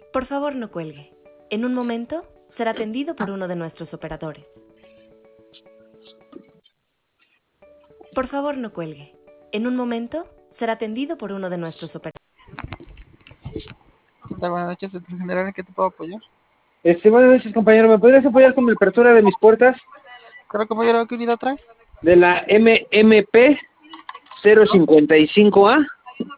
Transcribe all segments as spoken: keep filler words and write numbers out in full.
Por favor, no cuelgue. En un momento será atendido por uno de nuestros operadores. Por favor, no cuelgue. En un momento será atendido por uno de nuestros operadores. Hola, buenas noches, en general, ¿en qué te puedo apoyar? Este, buenas noches, compañero. ¿Me podrías apoyar con la apertura de mis puertas? Claro, compañero, ¿qué unidad trae? De la M M P cero cincuenta y cinco A.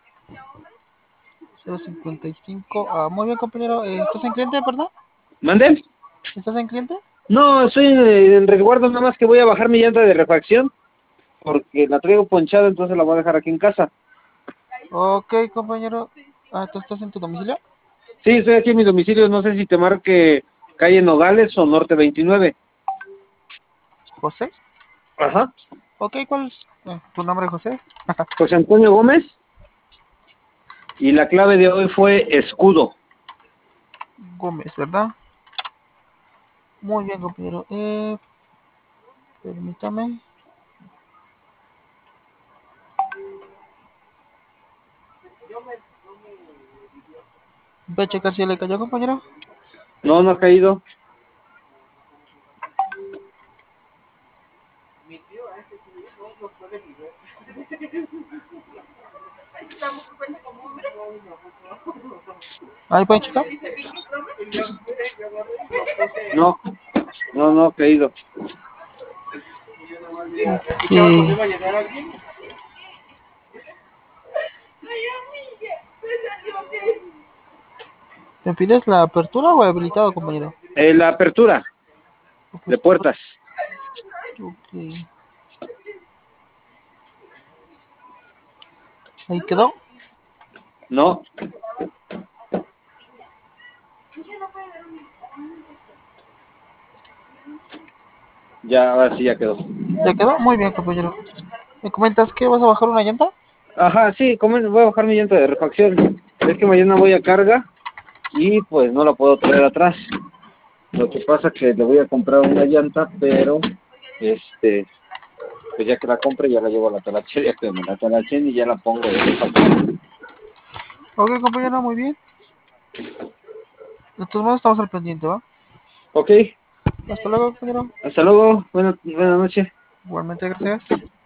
cero cincuenta y cinco. Ah, muy bien, compañero. Eh, ¿Estás en cliente, perdón? ¿Mande? ¿Estás en cliente? No, estoy en, en resguardo, nada más que voy a bajar mi llanta de refacción. Porque la traigo ponchada, entonces la voy a dejar aquí en casa. Ok, compañero. Ah, ¿tú estás en tu domicilio? Sí, estoy aquí en mi domicilio. No sé si te marque calle Nogales o Norte veintinueve. ¿José? Ajá. Ok, ¿cuál es eh, tu nombre, José? José Antonio Gómez. Y la clave de hoy fue escudo. Gómez, ¿verdad? Muy bien, compañero. Eh, permítame. Voy a checar si le cayó, compañero. No, no ha caído. Ahí pueden checar. No, no, no ha caído. Sí. ¿Me pides la apertura o habilitado, compañero? Eh, la apertura de puertas. Ok. Ahí quedó. No. Ya, ahora sí ya quedó. ¿Ya quedó? Muy bien, compañero. ¿Me comentas que vas a bajar una llanta? Ajá, sí, como voy a bajar mi llanta de refacción. Es que mañana voy a carga y pues no la puedo traer atrás. Lo que pasa es que le voy a comprar una llanta, pero este, pues ya que la compre ya la llevo a la talachería, que me la talachen y ya la pongo de refacción. Ok, compañero, muy bien. De todos modos, estamos al pendiente, ¿va? Ok, Hasta luego, compañero. hasta luego, buenas buena noches. Igualmente, gracias.